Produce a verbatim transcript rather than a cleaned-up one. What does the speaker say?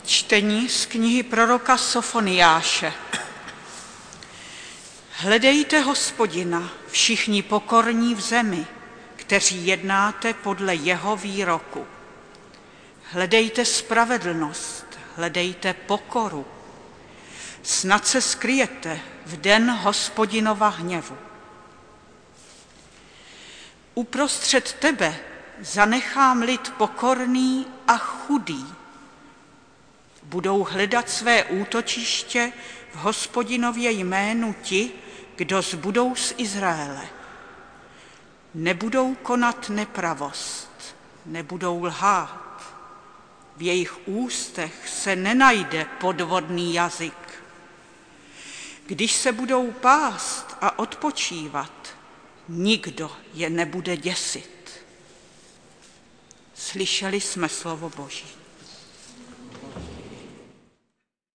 Čtení z knihy proroka Sofoniáše. Hledejte Hospodina, všichni pokorní v zemi, kteří jednáte podle jeho výroku. Hledejte spravedlnost, hledejte pokoru. Snad se skryjete v den Hospodinova hněvu. Uprostřed tebe zanechám lid pokorný a chudý. Budou hledat své útočiště v Hospodinově jménu ti, kdo zbudou z Izraele. Nebudou konat nepravost, nebudou lhát. V jejich ústech se nenajde podvodný jazyk. Když se budou pást a odpočívat, nikdo je nebude děsit. Slyšeli jsme slovo Boží.